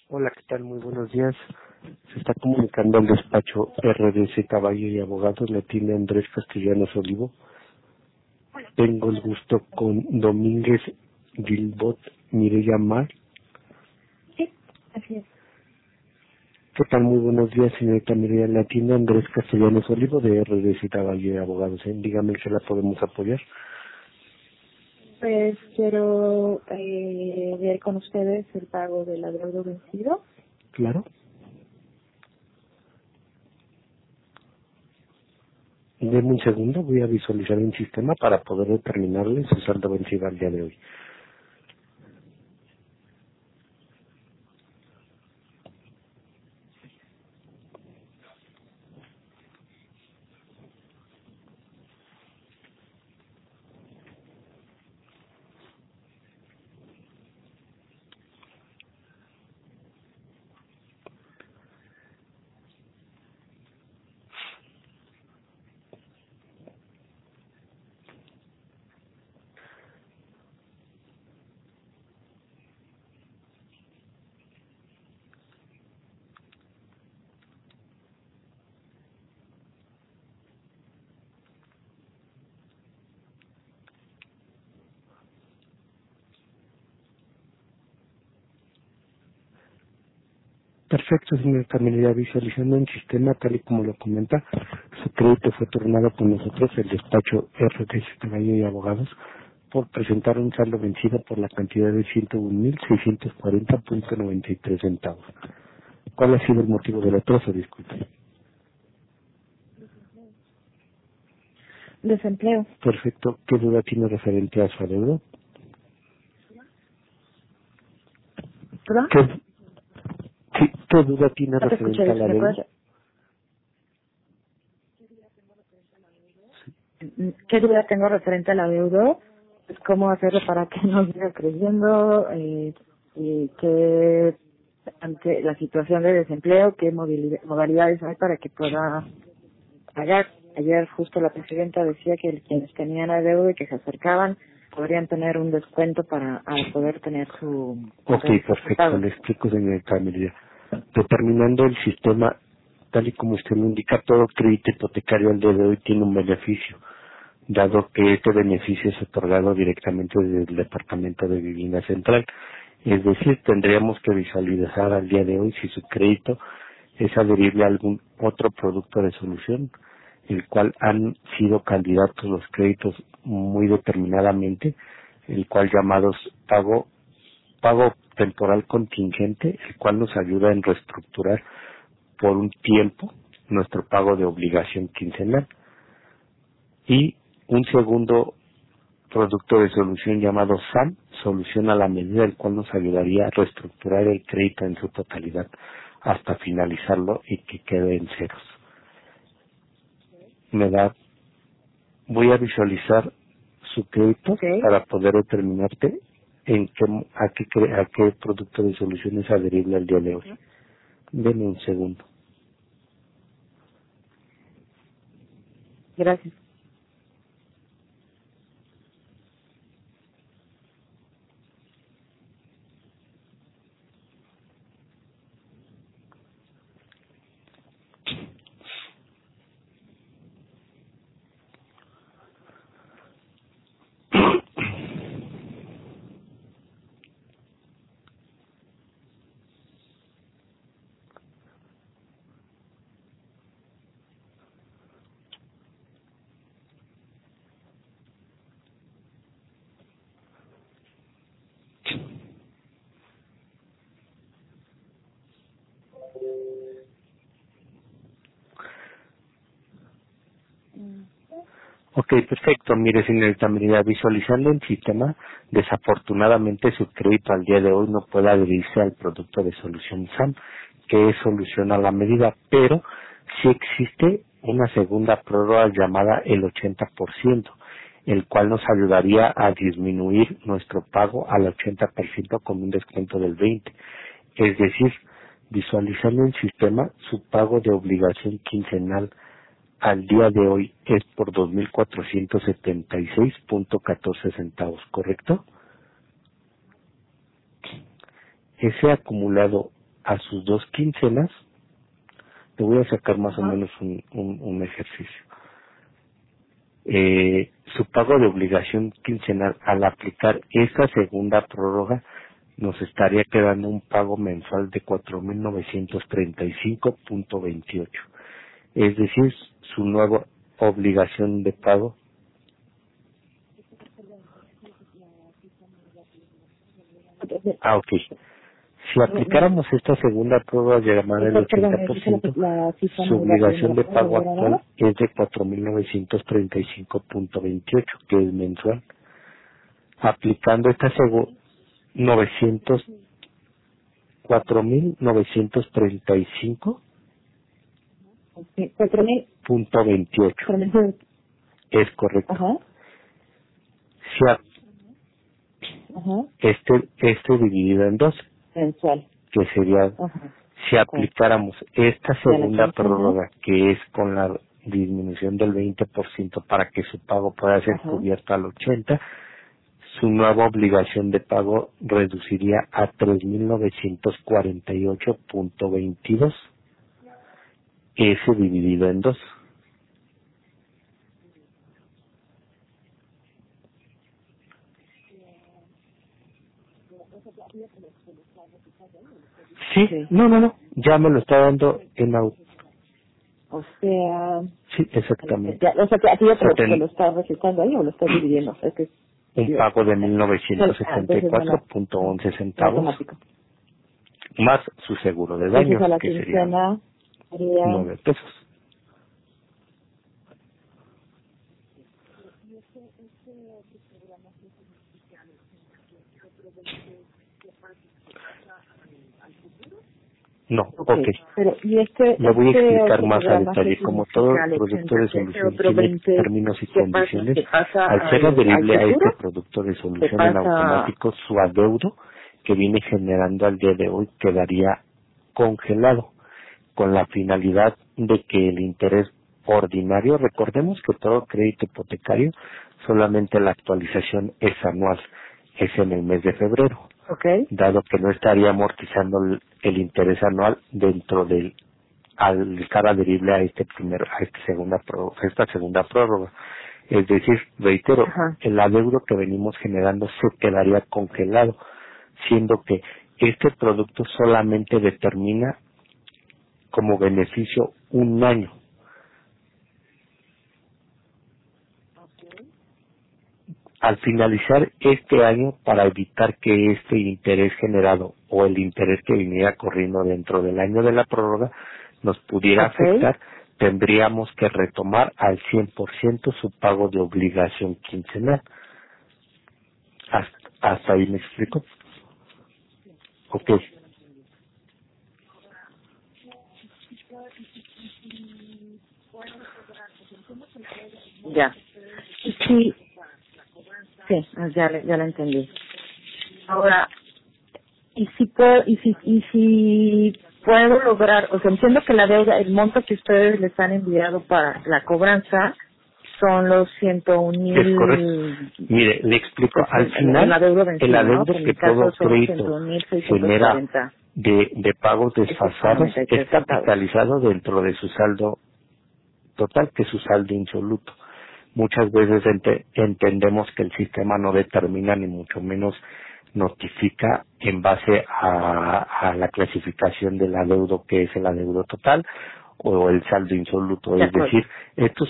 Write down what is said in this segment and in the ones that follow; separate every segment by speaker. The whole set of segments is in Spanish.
Speaker 1: Hola, ¿qué tal? Muy buenos días. Se está comunicando al despacho RDC Caballo y Abogados, le atiende Andrés Castellanos Olivo. Tengo el gusto con Domínguez Gilbot Mireya Mar.
Speaker 2: Sí, así es.
Speaker 1: ¿Qué tal? Muy buenos días, señorita Mireya. Le atiende Andrés Castellanos Olivo de RDC Caballo y Abogados. Dígame que la podemos apoyar.
Speaker 2: Pues quiero ver con ustedes el pago del adeudo vencido.
Speaker 1: Claro. Denme un segundo, voy a visualizar un sistema para poder determinarle su saldo vencido al día de hoy. Perfecto, señorita Melida, visualizando el sistema tal y como lo comenta, su crédito fue turnado con nosotros, el despacho RTC Caballo y Abogados, por presentar un saldo vencido por la cantidad de 101.640.93 centavos. ¿Cuál ha sido el motivo del atraso? Disculpe.
Speaker 2: Desempleo.
Speaker 1: Perfecto, ¿qué duda tiene referente a su adeudo?
Speaker 2: ¿Perdón?
Speaker 1: ¿Qué, ¿Qué duda tiene
Speaker 2: No te escuché,
Speaker 1: referente al
Speaker 2: ¿me
Speaker 1: adeudo?
Speaker 2: puedes? ¿Qué duda tengo referente al adeudo? Pues cómo hacerlo para que no siga creciendo, y que ante la situación de desempleo, qué modalidades hay para que pueda pagar. Ayer justo la presidenta decía que quienes tenían adeudo y que se acercaban podrían tener un descuento para poder tener su
Speaker 1: Ok,
Speaker 2: realizar su
Speaker 1: perfecto,
Speaker 2: pago.
Speaker 1: le explico, señorita Melida. Determinando el sistema, tal y como usted me indica, todo crédito hipotecario al día de hoy tiene un beneficio, dado que este beneficio es otorgado directamente desde el Departamento de Vivienda Central. Es decir, tendríamos que visualizar al día de hoy si su crédito es adherible a algún otro producto de solución, el cual han sido candidatos los créditos muy determinadamente, el cual llamados pago temporal contingente, el cual nos ayuda en reestructurar por un tiempo nuestro pago de obligación quincenal, y un segundo producto de solución llamado SAM, solución a la medida, el cual nos ayudaría a reestructurar el crédito en su totalidad hasta finalizarlo y que quede en ceros. Me da, voy a visualizar su crédito
Speaker 2: Ok,
Speaker 1: para poder determinarte a qué producto de solución es adherible al día de hoy. Denme un segundo.
Speaker 2: gracias.
Speaker 1: Ok, perfecto. Mire, señorita Merida, visualizando el sistema, desafortunadamente su crédito al día de hoy no puede adherirse al producto de solución SAM, que es solución a la medida, pero sí existe una segunda prórroga llamada el 80%, el cual nos ayudaría a disminuir nuestro pago al 80% con un descuento del 20%. Es decir, visualizando el sistema, su pago de obligación quincenal al día de hoy es por 2.476.14 centavos, ¿correcto? Ese acumulado a sus 2 quincenas, te voy a sacar más o
Speaker 2: Ajá.
Speaker 1: menos un ejercicio. Su pago de obligación quincenal al aplicar esta segunda prórroga nos estaría quedando un pago mensual de 4.935.28. Es decir, su nueva obligación de pago. Ok. Si aplicáramos esta segunda prueba llamada el
Speaker 2: Perdón, me dice
Speaker 1: 80%,
Speaker 2: la cifra
Speaker 1: su
Speaker 2: muy rápido. ¿Me
Speaker 1: obligación
Speaker 2: la
Speaker 1: de
Speaker 2: puedes
Speaker 1: pago
Speaker 2: volver a
Speaker 1: actual
Speaker 2: dar?
Speaker 1: es de 4.935.28, que es mensual. Aplicando esta segunda 4.935.28
Speaker 2: Sí, 4.000.
Speaker 1: es correcto.
Speaker 2: Ajá.
Speaker 1: Si
Speaker 2: Ajá.
Speaker 1: este dividido en dos,
Speaker 2: Mensual.
Speaker 1: que sería,
Speaker 2: Ajá.
Speaker 1: si
Speaker 2: Ok.
Speaker 1: aplicáramos esta
Speaker 2: De la
Speaker 1: segunda
Speaker 2: quincena.
Speaker 1: prórroga, que es con la disminución del 20% para que su pago pueda ser
Speaker 2: Ajá.
Speaker 1: cubierto al 80%, su nueva obligación de pago reduciría a 3.948.22, ese dividido en dos. Sí,
Speaker 2: Sí.
Speaker 1: no, ya me lo está dando en auto.
Speaker 2: O sea,
Speaker 1: Sí, exactamente.
Speaker 2: o sea, que a ti ya te
Speaker 1: Seten-
Speaker 2: lo estás registrando ahí o lo estás dividiendo. Es que
Speaker 1: un
Speaker 2: yo,
Speaker 1: pago de
Speaker 2: entonces me la,
Speaker 1: 1.974.11
Speaker 2: en
Speaker 1: centavos,
Speaker 2: automático.
Speaker 1: más su seguro de
Speaker 2: Entonces
Speaker 1: daños,
Speaker 2: a la
Speaker 1: que serían
Speaker 2: quincena sería,
Speaker 1: 9 pesos. No,
Speaker 2: ok,
Speaker 1: ok.
Speaker 2: pero y
Speaker 1: Le voy a
Speaker 2: este
Speaker 1: explicar
Speaker 2: otro
Speaker 1: más a
Speaker 2: programa, ¿qué
Speaker 1: detalle. Como todo
Speaker 2: significa el
Speaker 1: producto de
Speaker 2: 80? Que ese
Speaker 1: solución
Speaker 2: otro
Speaker 1: tiene
Speaker 2: 20,
Speaker 1: términos y
Speaker 2: ¿qué pasa?
Speaker 1: condiciones,
Speaker 2: ¿Se pasa
Speaker 1: al ser
Speaker 2: al
Speaker 1: adherible a
Speaker 2: futuro?
Speaker 1: este producto de
Speaker 2: ¿Se
Speaker 1: solución en
Speaker 2: pasa?
Speaker 1: automático, su adeudo que viene generando al día de hoy quedaría congelado, con la finalidad de que el interés ordinario, recordemos que todo crédito hipotecario, solamente la actualización es anual, es en el mes de febrero,
Speaker 2: Ok,
Speaker 1: dado que no estaría amortizando el interés anual dentro del al estar adherible a esta segunda prórroga. Es decir, reitero,
Speaker 2: ajá,
Speaker 1: el adeudo que venimos generando se quedaría congelado, siendo que este producto solamente determina como beneficio un año. Al finalizar este año, para evitar que este interés generado o el interés que viniera corriendo dentro del año de la prórroga nos pudiera
Speaker 2: ok.
Speaker 1: afectar, tendríamos que retomar al 100% su pago de obligación quincenal. Hasta ahí me explico. Ok.
Speaker 2: Ya. Y sí, sí, ya la entendí. Ahora, y si puedo lograr, o sea, entiendo que la deuda, el monto que ustedes les han enviado para la cobranza son los 101
Speaker 1: Es correcto.
Speaker 2: mil,
Speaker 1: Mire, le explico.
Speaker 2: pues
Speaker 1: Al
Speaker 2: el
Speaker 1: final,
Speaker 2: adeudo
Speaker 1: el
Speaker 2: vencido, ¿no?
Speaker 1: adeudo
Speaker 2: Que en
Speaker 1: que
Speaker 2: mi caso
Speaker 1: todo
Speaker 2: son
Speaker 1: crédito
Speaker 2: 101 mil seiscientos
Speaker 1: genera
Speaker 2: cuarenta
Speaker 1: de pagos
Speaker 2: pesos con
Speaker 1: desfasados es
Speaker 2: 93 centavos.
Speaker 1: capitalizado dentro de su saldo total, que es su saldo insoluto. Muchas veces entendemos que el sistema no determina ni mucho menos notifica en base a la clasificación del adeudo, que es el adeudo total o el saldo insoluto,
Speaker 2: De
Speaker 1: es
Speaker 2: acuerdo.
Speaker 1: decir, estos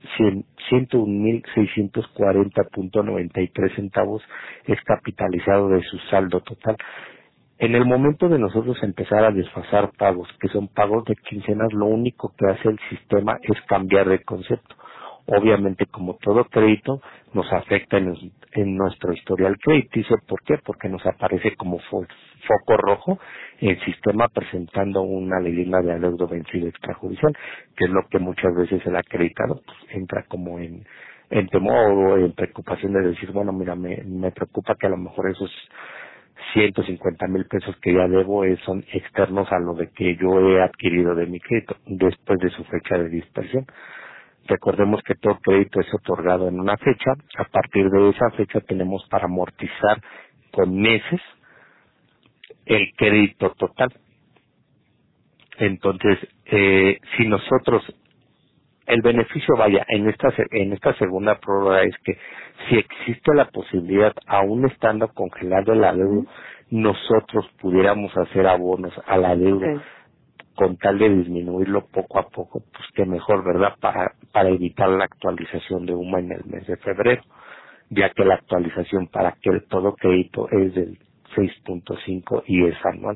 Speaker 1: 101.640.93 centavos es capitalizado de su saldo total. En el momento de nosotros empezar a desfasar pagos, que son pagos de quincenas, lo único que hace el sistema es cambiar de concepto. Obviamente, como todo crédito, nos afecta en nuestro historial crediticio. ¿Por qué? Porque nos aparece como foco rojo el sistema presentando una leyenda de adeudo vencido extrajudicial, que es lo que muchas veces el acreditado pues, entra como en temor o en preocupación de decir, bueno, mira, me preocupa que a lo mejor esos 150,000 pesos que ya debo son externos a lo de que yo he adquirido de mi crédito después de su fecha de dispersión. Recordemos que todo crédito es otorgado en una fecha. A partir de esa fecha tenemos para amortizar con meses el crédito total. Entonces, si nosotros, el beneficio, vaya, en esta segunda prórroga es que si existe la posibilidad, aún estando congelado el adeudo, nosotros pudiéramos hacer abonos al adeudo con tal de disminuirlo poco a poco, pues que mejor, ¿verdad? Para evitar la actualización de UMA en el mes de febrero, ya que la actualización para que el todo crédito es del 6.5 y es anual.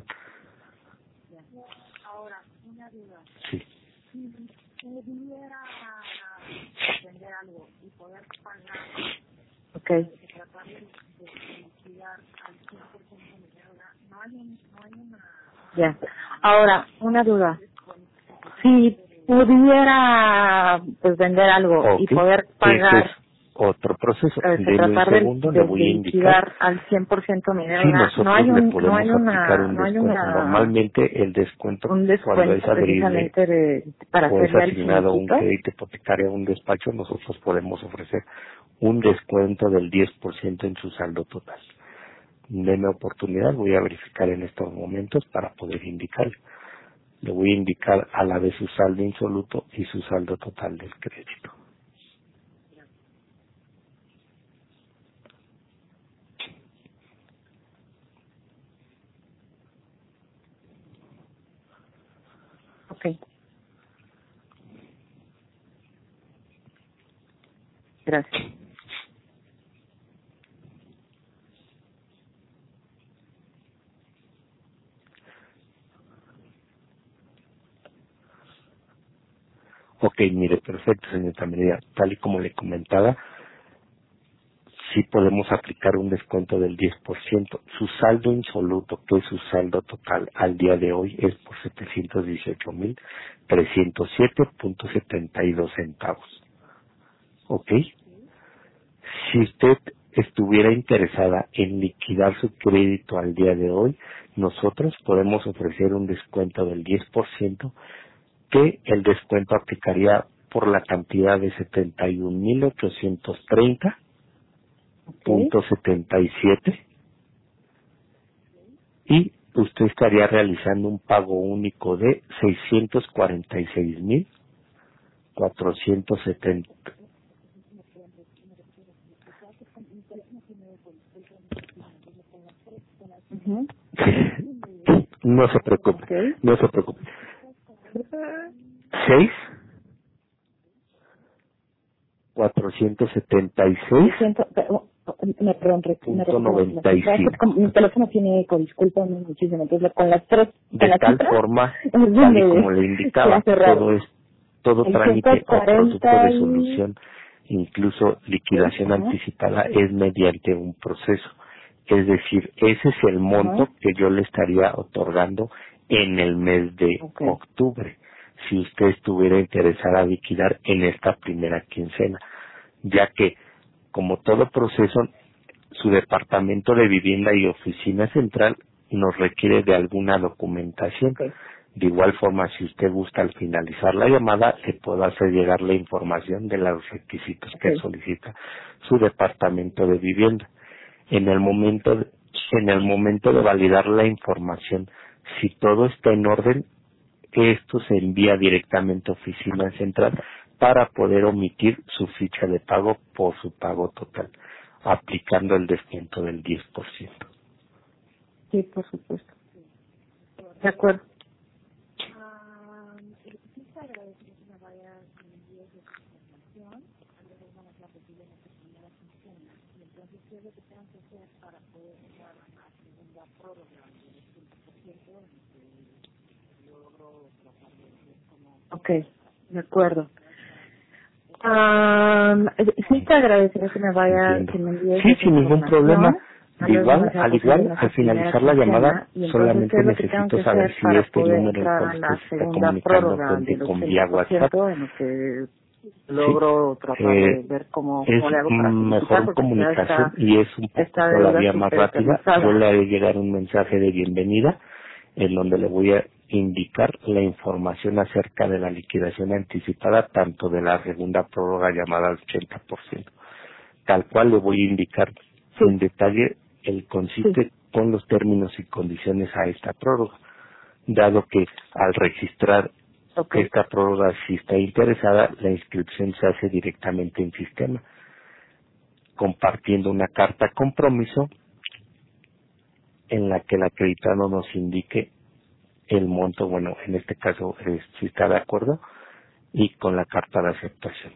Speaker 2: Ahora, una duda.
Speaker 1: Sí.
Speaker 2: Si pudiera vender algo y poder pagar, tratar de liquidar al 100% mi deuda, no hay una... Ya. Ahora, una duda. Si pudiera pues vender algo y poder pagar...
Speaker 1: Ese es otro proceso.
Speaker 2: Tratar
Speaker 1: un segundo, le voy a indicar.
Speaker 2: Al 100% mi deuda.
Speaker 1: Sí, nosotros
Speaker 2: no hay
Speaker 1: le podemos aplicar un
Speaker 2: no hay
Speaker 1: descuento. Normalmente el descuento, cuando es adherible
Speaker 2: para
Speaker 1: o es
Speaker 2: hacerle
Speaker 1: asignado un crédito hipotecario a un despacho, nosotros podemos ofrecer un descuento del 10% en su saldo total. Denme oportunidad, voy a verificar en estos momentos para poder indicarle. Le voy a indicar a la vez su saldo insoluto y su saldo total del crédito.
Speaker 2: Ok. Gracias.
Speaker 1: Ok, mire, perfecto, señorita Medina. Tal y como le comentaba, sí podemos aplicar un descuento del 10%. Su saldo insoluto, que es su saldo total al día de hoy, es por 718,307.72 centavos. ¿Ok? Si usted estuviera interesada en liquidar su crédito al día de hoy, nosotros podemos ofrecer un descuento del 10%, que el descuento aplicaría por la cantidad de 71,830.77 y usted estaría realizando un pago único de 646,470. No se preocupe, no se preocupe. 6 476 punto 95.
Speaker 2: Mi teléfono tiene eco, discúlpame muchísimo. Entonces, con las tres,
Speaker 1: de tal forma, tal y como le indicaba, todo trámite o producto de solución, incluso liquidación anticipada, es mediante un proceso. Es decir, ese es el monto que yo le estaría otorgando en el mes de octubre, si usted estuviera interesada a liquidar en esta primera quincena, ya que, como todo proceso, su departamento de vivienda y oficina central nos requiere de alguna documentación. De igual forma, si usted gusta al finalizar la llamada, le puedo hacer llegar la información de los requisitos que solicita su departamento de vivienda. En el momento de validar la información, si todo está en orden, esto se envía directamente a oficina central para poder omitir su ficha de pago por su pago total, aplicando el descuento del 10%.
Speaker 2: Sí, por supuesto. De acuerdo. Ok, de acuerdo. Sí te agradecería que me vaya, que me envíes
Speaker 1: Sí, sin ningún problema.
Speaker 2: al
Speaker 1: igual, al finalizar la llamada, solamente necesito saber si este número con el que se está comunicando cuente con vía WhatsApp.
Speaker 2: En lo que logro tratar de ver cómo
Speaker 1: es
Speaker 2: le hago para
Speaker 1: mejor comunicación y es un poco todavía más rápida. Yo le haré llegar un mensaje de bienvenida en donde le voy a indicar la información acerca de la liquidación anticipada, tanto de la segunda prórroga llamada al 80%. Tal cual le voy a indicar en detalle el consiste con los términos y condiciones a esta prórroga. dado que al registrar esta prórroga, si está interesada, la inscripción se hace directamente en sistema, compartiendo una carta compromiso en la que el acreditado nos indique el monto, bueno, en este caso si está de acuerdo, y con la carta de aceptación.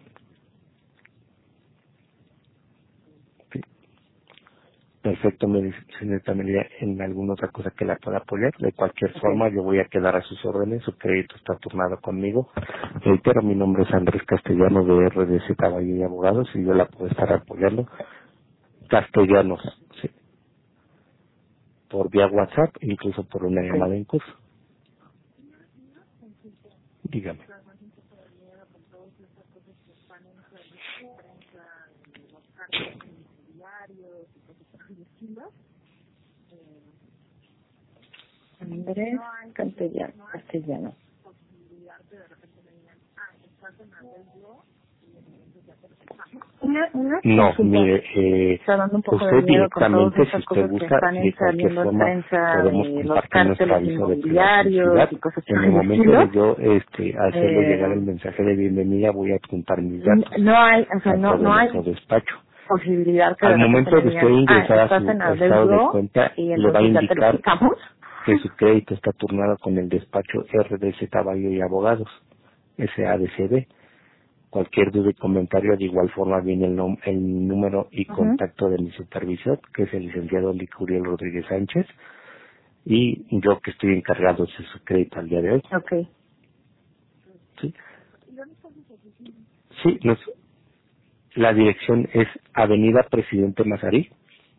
Speaker 1: Sí. Perfecto, señorita Melilla, ¿en alguna otra cosa que la pueda apoyar? De cualquier forma, yo voy a quedar a sus órdenes, su crédito está turnado conmigo. Reitero, mi nombre es Andrés Castellanos de RDC Caballo y Abogados y yo la puedo estar apoyando. Castellanos, sí, por vía WhatsApp, incluso por una llamada en curso. Dígame.
Speaker 2: Andrés Castellano.
Speaker 1: No, mire,
Speaker 2: está dando un poco
Speaker 1: usted
Speaker 2: de miedo con todas
Speaker 1: directamente, si
Speaker 2: estas
Speaker 1: usted
Speaker 2: cosas que
Speaker 1: gusta,
Speaker 2: están
Speaker 1: de cualquier
Speaker 2: saliendo en
Speaker 1: forma,
Speaker 2: prensa,
Speaker 1: podemos
Speaker 2: los
Speaker 1: compartir nuestro
Speaker 2: cárteles
Speaker 1: aviso de
Speaker 2: inmobiliarios
Speaker 1: privacidad.
Speaker 2: y cosas
Speaker 1: En
Speaker 2: por
Speaker 1: el
Speaker 2: el
Speaker 1: momento de
Speaker 2: estilo.
Speaker 1: yo hacerle llegar el mensaje de bienvenida, voy a adjuntar mis datos
Speaker 2: No hay, o sea,
Speaker 1: a todo
Speaker 2: no hay
Speaker 1: nuestro despacho.
Speaker 2: posibilidad que
Speaker 1: Al
Speaker 2: de repente
Speaker 1: momento
Speaker 2: me
Speaker 1: de usted
Speaker 2: digan,
Speaker 1: ingresar a
Speaker 2: estás
Speaker 1: su
Speaker 2: en
Speaker 1: estado de
Speaker 2: adeudo
Speaker 1: cuenta,
Speaker 2: y
Speaker 1: le va a
Speaker 2: entonces ya te lo
Speaker 1: indicar
Speaker 2: quitamos.
Speaker 1: que su crédito está turnado con el despacho RDC Caballo y Abogados, SADCB. Cualquier duda y comentario, de igual forma viene el número y contacto de mi supervisor, que es el licenciado Licuriel Rodríguez Sánchez, y yo que estoy encargado de su crédito al día de hoy.
Speaker 2: Okay.
Speaker 1: Sí, sí, la dirección es Avenida Presidente Mazarí,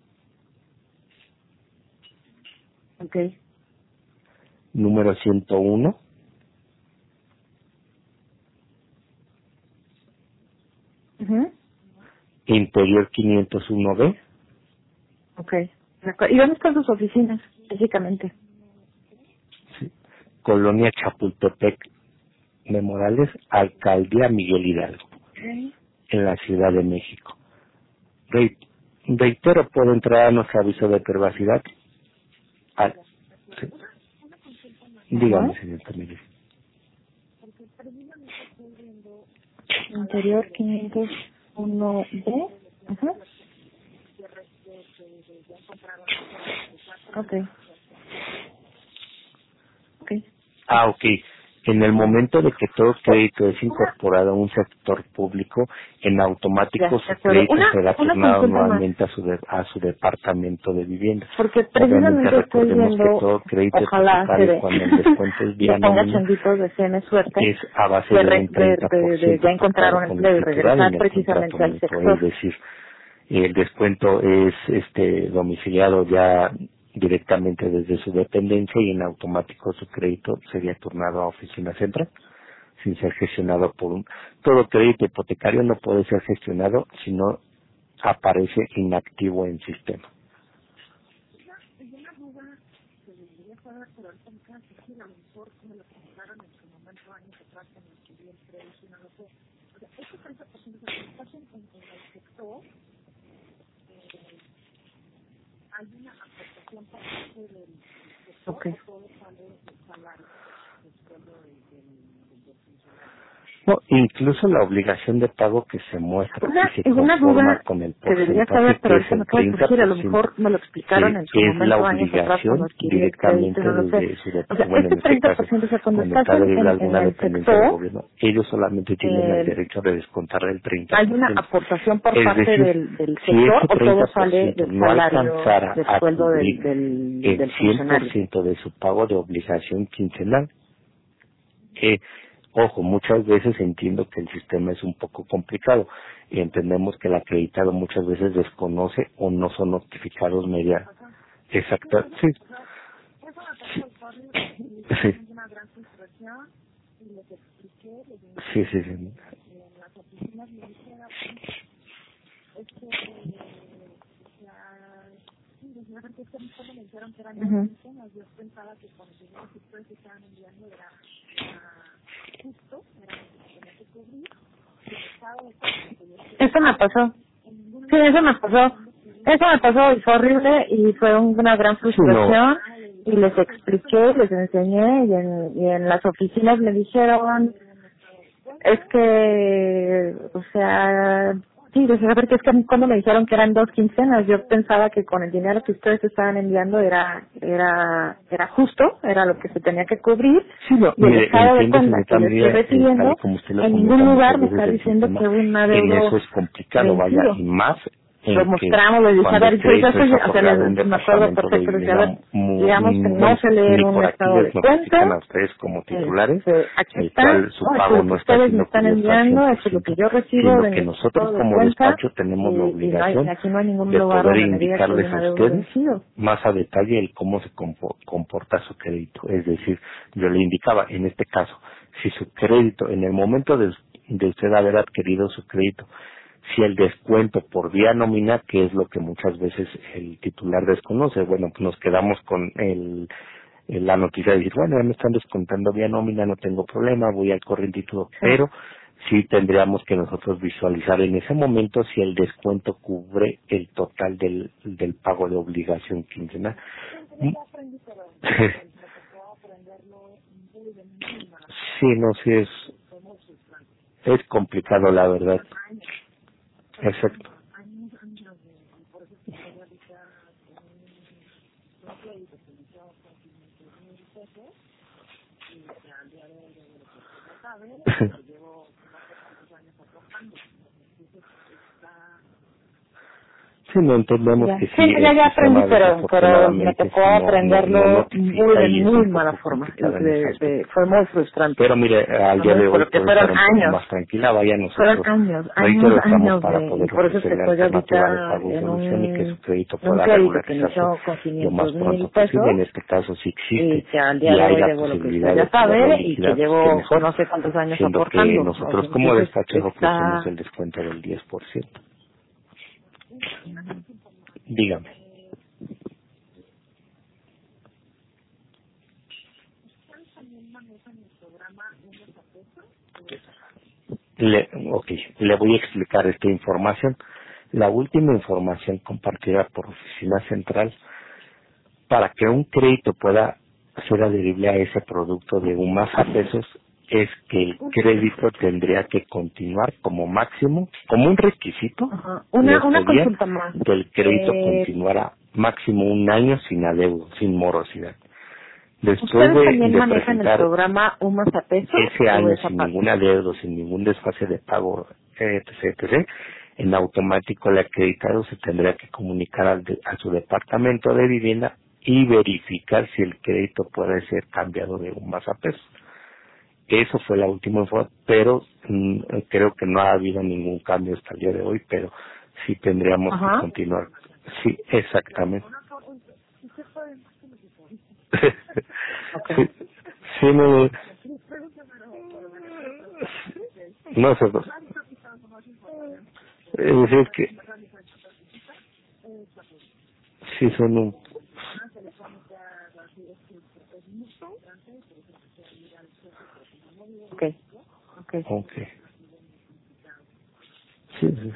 Speaker 2: Okay.
Speaker 1: número 101, Interior 501B,
Speaker 2: Okay. ¿Y dónde están sus oficinas, físicamente?
Speaker 1: sí, Colonia Chapultepec de Morales, Alcaldía Miguel Hidalgo, en la Ciudad de México. Reitero, puedo entrar a nuestro aviso de privacidad. Sí. Dígame, señor Tamir.
Speaker 2: Interior 501B. Ajá. Okay. Okay.
Speaker 1: Ok. En el momento de que todo crédito es incorporado a un sector público, en automático su crédito será turnado nuevamente a su departamento de vivienda.
Speaker 2: Porque
Speaker 1: Obviamente
Speaker 2: precisamente estoy
Speaker 1: recordemos que
Speaker 2: viendo,
Speaker 1: todo crédito
Speaker 2: ojalá
Speaker 1: hipotecario, cuando el descuento es vía
Speaker 2: le ponga
Speaker 1: nómina,
Speaker 2: changuitos de CN Suerte,
Speaker 1: es a base de un 30%
Speaker 2: de ya encontrar un
Speaker 1: con
Speaker 2: empleo y
Speaker 1: escritural
Speaker 2: regresar
Speaker 1: en el contrato
Speaker 2: precisamente al
Speaker 1: mutuo. Es
Speaker 2: sector.
Speaker 1: decir, el descuento es domiciliado ya directamente desde su dependencia y en automático su crédito sería turnado a oficina central sin ser gestionado por todo crédito hipotecario no puede ser gestionado si no aparece inactivo en sistema.
Speaker 2: Okay.
Speaker 1: No, incluso la obligación de pago que se muestra y se
Speaker 2: Una
Speaker 1: conforma
Speaker 2: duda
Speaker 1: con el
Speaker 2: que debería saber,
Speaker 1: porcentaje
Speaker 2: pero
Speaker 1: que es
Speaker 2: ahorita me
Speaker 1: el
Speaker 2: acaba de surgir, a lo
Speaker 1: 30%,
Speaker 2: mejor me lo explicaron en su
Speaker 1: que es la
Speaker 2: momento, años atrás, cuando
Speaker 1: obligación
Speaker 2: adquirí el crédito,
Speaker 1: directamente
Speaker 2: no lo sé.
Speaker 1: desde su
Speaker 2: O sea,
Speaker 1: bueno, en
Speaker 2: este
Speaker 1: este caso,
Speaker 2: 30%, o sea, cuando
Speaker 1: cuando
Speaker 2: estás
Speaker 1: está de
Speaker 2: en
Speaker 1: alguna
Speaker 2: el
Speaker 1: dependencia del
Speaker 2: sector,
Speaker 1: gobierno, ellos solamente tienen el derecho de descontar el 30%.
Speaker 2: ¿hay una aportación por
Speaker 1: Es
Speaker 2: parte
Speaker 1: decir,
Speaker 2: del
Speaker 1: si
Speaker 2: sector
Speaker 1: ese
Speaker 2: o todo sale
Speaker 1: 30%
Speaker 2: del
Speaker 1: no
Speaker 2: salario,
Speaker 1: alcanzara
Speaker 2: del
Speaker 1: a
Speaker 2: sueldo
Speaker 1: cubrir el
Speaker 2: del funcionario?
Speaker 1: 100% de su pago de obligación quincenal, ojo, muchas veces entiendo que el sistema es un poco complicado y entendemos que el acreditado muchas veces desconoce o no son notificados media exacta. Sí. Sí. Sí, sí, sí.
Speaker 2: Eso me pasó. Sí, eso me pasó. Eso me pasó y fue horrible y fue una gran
Speaker 1: Sí, no.
Speaker 2: frustración. y les expliqué, les enseñé y en las oficinas me dijeron, es que, o sea, sí, decía, porque es que a mí cuando me dijeron que eran 2 quincenas, yo pensaba que con el dinero que ustedes estaban enviando era justo, era lo que se tenía que cubrir,
Speaker 1: Sí, no,
Speaker 2: y el
Speaker 1: mire,
Speaker 2: estado de
Speaker 1: entiendo,
Speaker 2: cuenta
Speaker 1: señorita
Speaker 2: que yo estoy
Speaker 1: María,
Speaker 2: recibiendo,
Speaker 1: tal como usted lo
Speaker 2: en
Speaker 1: comenta
Speaker 2: ningún
Speaker 1: muchas
Speaker 2: lugar me
Speaker 1: veces
Speaker 2: está
Speaker 1: del
Speaker 2: diciendo
Speaker 1: sistema,
Speaker 2: que un
Speaker 1: en eso
Speaker 2: adeudo
Speaker 1: es complicado, vaya,
Speaker 2: vencido.
Speaker 1: y más
Speaker 2: Lo
Speaker 1: en que
Speaker 2: mostramos, les dije, a
Speaker 1: cuando
Speaker 2: ver,
Speaker 1: el
Speaker 2: yo
Speaker 1: crédito
Speaker 2: soy,
Speaker 1: es
Speaker 2: o sea,
Speaker 1: otorgado en un
Speaker 2: me acuerdo
Speaker 1: departamento de
Speaker 2: perfecto, les dije, a ver,
Speaker 1: vivienda,
Speaker 2: digamos que no
Speaker 1: bueno,
Speaker 2: sé leer
Speaker 1: ni
Speaker 2: un
Speaker 1: por aquí
Speaker 2: estado de
Speaker 1: les notifican a
Speaker 2: cuenta,
Speaker 1: ustedes como titulares,
Speaker 2: aquí
Speaker 1: el
Speaker 2: está,
Speaker 1: cual su
Speaker 2: esto es
Speaker 1: pago
Speaker 2: lo que
Speaker 1: no está
Speaker 2: ustedes me
Speaker 1: siendo
Speaker 2: están
Speaker 1: cubierto al
Speaker 2: enviando, esto es lo que
Speaker 1: 100%,
Speaker 2: yo recibo
Speaker 1: sino
Speaker 2: de
Speaker 1: que
Speaker 2: mi
Speaker 1: nosotros
Speaker 2: estado de
Speaker 1: como
Speaker 2: cuenta,
Speaker 1: despacho tenemos la
Speaker 2: y
Speaker 1: obligación
Speaker 2: aquí no hay ningún
Speaker 1: de
Speaker 2: lugar
Speaker 1: poder
Speaker 2: donde me diga que hay
Speaker 1: indicarles
Speaker 2: un
Speaker 1: a
Speaker 2: adeudo
Speaker 1: ustedes
Speaker 2: vencido.
Speaker 1: más a detalle el cómo se comporta su crédito. Es decir, yo le indicaba, en este caso, si su crédito, en el momento de usted haber adquirido su crédito, si el descuento por vía nómina, que es lo que muchas veces el titular desconoce, bueno, pues nos quedamos con la noticia de decir, bueno, ya me están descontando vía nómina, no tengo problema, voy al corriente y todo,
Speaker 2: Sí.
Speaker 1: pero sí tendríamos que nosotros visualizar en ese momento si el descuento cubre el total del pago de obligación quincenal. Sí, no, sí es complicado la verdad. Exacto. Sí, no entendemos que sí,
Speaker 2: Ya,
Speaker 1: el
Speaker 2: ya aprendí,
Speaker 1: sistema
Speaker 2: pero me
Speaker 1: desafortunadamente
Speaker 2: tocó
Speaker 1: sí no
Speaker 2: aprenderlo
Speaker 1: notifica y
Speaker 2: de
Speaker 1: es
Speaker 2: muy
Speaker 1: un
Speaker 2: mala
Speaker 1: poco
Speaker 2: forma.
Speaker 1: complicado en ese aspecto.
Speaker 2: Fue muy frustrante.
Speaker 1: Pero mire, al día de hoy
Speaker 2: Porque
Speaker 1: puede
Speaker 2: fueron
Speaker 1: estar un poco
Speaker 2: años.
Speaker 1: más tranquila, vaya
Speaker 2: Fueron
Speaker 1: nosotros reitero estamos
Speaker 2: años
Speaker 1: para
Speaker 2: y
Speaker 1: poder
Speaker 2: por eso es que
Speaker 1: ofrecerle
Speaker 2: estoy
Speaker 1: alternativa de
Speaker 2: ahorita
Speaker 1: pago y
Speaker 2: en
Speaker 1: solución y que su crédito
Speaker 2: un
Speaker 1: pueda
Speaker 2: crédito que
Speaker 1: regularizarse
Speaker 2: inició con
Speaker 1: lo más
Speaker 2: 500,000
Speaker 1: pronto posible. En
Speaker 2: pesos
Speaker 1: este caso sí
Speaker 2: y
Speaker 1: existe
Speaker 2: que al día
Speaker 1: y
Speaker 2: de
Speaker 1: hay
Speaker 2: hoy
Speaker 1: la
Speaker 2: debo lo que usted
Speaker 1: posibilidad
Speaker 2: ya
Speaker 1: de poderlo
Speaker 2: sabe y que
Speaker 1: liquidar, pues qué
Speaker 2: llevo
Speaker 1: mejor,
Speaker 2: no sé cuántos años
Speaker 1: siendo que
Speaker 2: aportando. O sea,
Speaker 1: nosotros como
Speaker 2: entonces
Speaker 1: despacho ofrecemos el descuento del 10%. Dígame. Le voy a explicar esta información. La última información compartida por Oficina Central para que un crédito pueda ser adherible a ese producto de un más a pesos es que el crédito tendría que continuar como máximo, como un requisito,
Speaker 2: Ajá.
Speaker 1: les
Speaker 2: Una
Speaker 1: pedían
Speaker 2: consulta más.
Speaker 1: que el crédito continuara máximo un año sin adeudo, sin morosidad. Después
Speaker 2: ¿Ustedes también
Speaker 1: de
Speaker 2: manejan el
Speaker 1: presentar
Speaker 2: programa UMAS a peso
Speaker 1: ese
Speaker 2: o
Speaker 1: año
Speaker 2: es
Speaker 1: sin
Speaker 2: aparte?
Speaker 1: ningún adeudo, sin ningún desfase de pago, en automático el acreditado se tendría que comunicar a su departamento de vivienda y verificar si el crédito puede ser cambiado de un más a peso. Eso fue la última información, pero creo que no ha habido ningún cambio hasta el día de hoy, pero sí tendríamos que continuar. Sí, exactamente.
Speaker 2: Okay.
Speaker 1: Sí, no, no sé. Es decir, que sí son un...
Speaker 2: Okay. Okay.
Speaker 1: Ok. Sí, sí.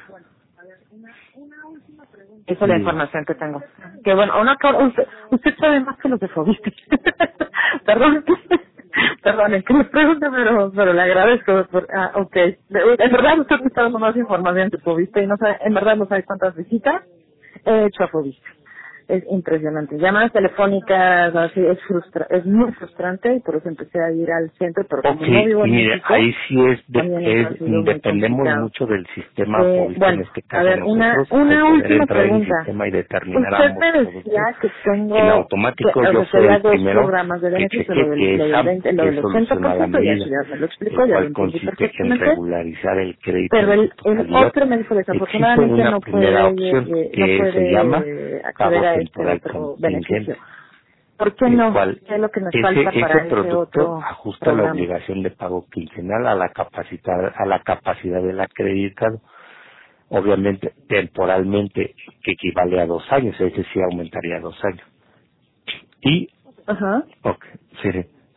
Speaker 2: Esa es la información que tengo. Que bueno, usted sabe más que los de Fobiste. Perdón. Perdón, es que me pregunta, pero le agradezco. Okay. En verdad usted me está dando más información que Fobiste y no sabe, en verdad no sabe cuántas visitas he hecho a Fobiste. Es impresionante. Llamadas telefónicas, así, es muy frustrante y por eso empecé a ir al centro, pero como no vivo
Speaker 1: Y
Speaker 2: en
Speaker 1: mire,
Speaker 2: México,
Speaker 1: ahí sí
Speaker 2: también ha sido muy
Speaker 1: dependemos
Speaker 2: complicado.
Speaker 1: mucho del sistema Fobiste, en
Speaker 2: Bueno,
Speaker 1: este
Speaker 2: a
Speaker 1: caso
Speaker 2: ver,
Speaker 1: nosotros, al
Speaker 2: una
Speaker 1: poder
Speaker 2: última
Speaker 1: entrar en el
Speaker 2: pregunta.
Speaker 1: sistema y determinar
Speaker 2: Usted
Speaker 1: ambos
Speaker 2: me decía
Speaker 1: productos,
Speaker 2: que
Speaker 1: en
Speaker 2: tengo,
Speaker 1: automático
Speaker 2: o
Speaker 1: yo
Speaker 2: sea, que
Speaker 1: soy
Speaker 2: había
Speaker 1: el
Speaker 2: dos
Speaker 1: primero
Speaker 2: programas de
Speaker 1: que
Speaker 2: beneficio,
Speaker 1: cheque que es AMP,
Speaker 2: lo
Speaker 1: que
Speaker 2: del
Speaker 1: soluciona la
Speaker 2: 80%, ya,
Speaker 1: medida,
Speaker 2: ya me lo
Speaker 1: el
Speaker 2: explicó, ya lo
Speaker 1: cual
Speaker 2: entendí
Speaker 1: consiste en
Speaker 2: perfectamente,
Speaker 1: regularizar el crédito
Speaker 2: pero
Speaker 1: en su
Speaker 2: el
Speaker 1: totalidad.
Speaker 2: otro me dijo
Speaker 1: Existe
Speaker 2: desafortunadamente
Speaker 1: una primera opción
Speaker 2: no
Speaker 1: que se llama
Speaker 2: puede acceder
Speaker 1: pago
Speaker 2: a este
Speaker 1: temporal
Speaker 2: otro beneficio.
Speaker 1: contingente,
Speaker 2: ¿Por qué
Speaker 1: el
Speaker 2: no?
Speaker 1: cual
Speaker 2: ¿Qué es lo que nos falta
Speaker 1: ese
Speaker 2: para ese
Speaker 1: producto
Speaker 2: otro
Speaker 1: ajusta la
Speaker 2: programa?
Speaker 1: obligación de pago quincenal a la capacidad del acreditado, obviamente temporalmente, que equivale a 2 años, ese sí aumentaría a 2 años. Y,
Speaker 2: Ajá.
Speaker 1: ok, sí,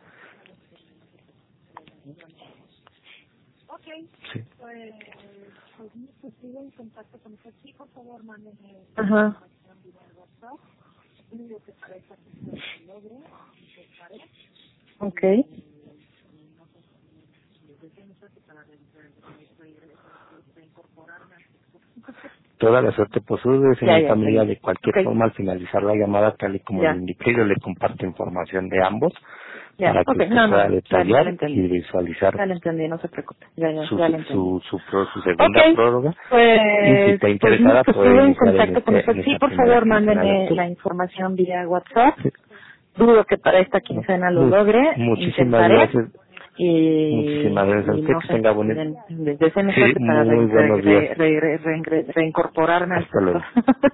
Speaker 1: sí,
Speaker 2: Ajá. Okay.
Speaker 1: Toda la suerte posible, señor
Speaker 2: Ya,
Speaker 1: familia, de cualquier
Speaker 2: okay.
Speaker 1: forma al finalizar la llamada, tal y como
Speaker 2: Ya.
Speaker 1: le indiqué, yo le comparto información de ambos
Speaker 2: Ya,
Speaker 1: para que
Speaker 2: okay.
Speaker 1: usted
Speaker 2: No,
Speaker 1: pueda
Speaker 2: ya le
Speaker 1: detallar y
Speaker 2: entendí.
Speaker 1: visualizar
Speaker 2: Ya le entendí, no se preocupe. Ya le entendí.
Speaker 1: su segunda
Speaker 2: Okay.
Speaker 1: prórroga. Y si
Speaker 2: Pues,
Speaker 1: está interesada,
Speaker 2: pues
Speaker 1: puede
Speaker 2: estuve en
Speaker 1: iniciar
Speaker 2: contacto con usted.
Speaker 1: en
Speaker 2: Sí,
Speaker 1: esta
Speaker 2: por
Speaker 1: primera
Speaker 2: favor,
Speaker 1: quincena de
Speaker 2: mándeme
Speaker 1: octubre.
Speaker 2: la información vía WhatsApp. Dudo que para esta
Speaker 1: No.
Speaker 2: quincena lo logre.
Speaker 1: Muchísimas
Speaker 2: Intentaré.
Speaker 1: gracias. Muchísimas gracias a
Speaker 2: Y
Speaker 1: usted,
Speaker 2: no
Speaker 1: que
Speaker 2: sé,
Speaker 1: tenga buenas.
Speaker 2: deséme
Speaker 1: Sí,
Speaker 2: suerte para
Speaker 1: muy buenos días.
Speaker 2: reincorporarme al
Speaker 1: Hasta luego.
Speaker 2: sector.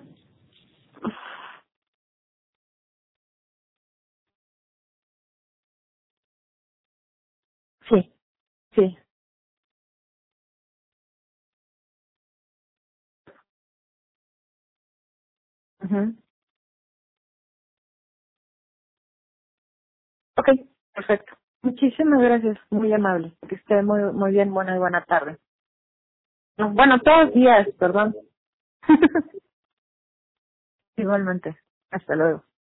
Speaker 2: Sí, sí. Ujú. Ok, perfecto. Muchísimas gracias, muy amable. Que esté muy bien, buena tarde. No, bueno, todos días, perdón. Igualmente. Hasta luego.